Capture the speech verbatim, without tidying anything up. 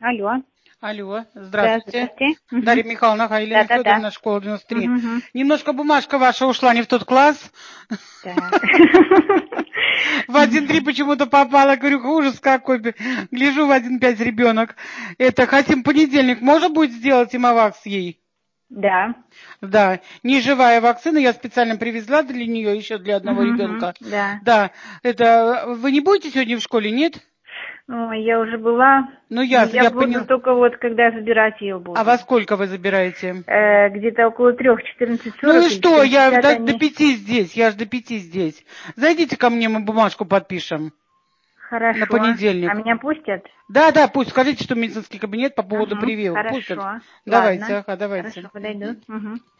Алло. Алло, Да, здравствуйте. здравствуйте. Мгм. Дарья Михайловна, а Елена Да-да-да. Федоровна, школа девяносто три. Мгм, мгм. Немножко бумажка ваша ушла не в тот класс. Так. В один три почему-то попала. Говорю, ужас какой. Гляжу в один пять ребенок. Это хотим понедельник. Можно будет сделать имовакс ей? Да. Да, неживая вакцина, я специально привезла для нее, еще для одного Мгм, мгм. ребенка. Да. Да, это вы не будете сегодня в школе, нет? Ой, я уже была. Ну, Ну, я, я я буду поняла. только вот, когда забирать ее А во буду. сколько вы забираете? Э, где-то около трех, четырнадцать Ну сорок и или что, четырнадцать я пятьдесят до, до они. пяти здесь, я же до пяти здесь. Зайдите ко мне, мы бумажку подпишем на Хорошо. А понедельник. меня пустят? Да, да, пусть, скажите, что медицинский кабинет по поводу Угу. прививок. Пустят. Хорошо. Давайте, Ладно. ага, давайте. Хорошо, подойду. Мгм. Угу.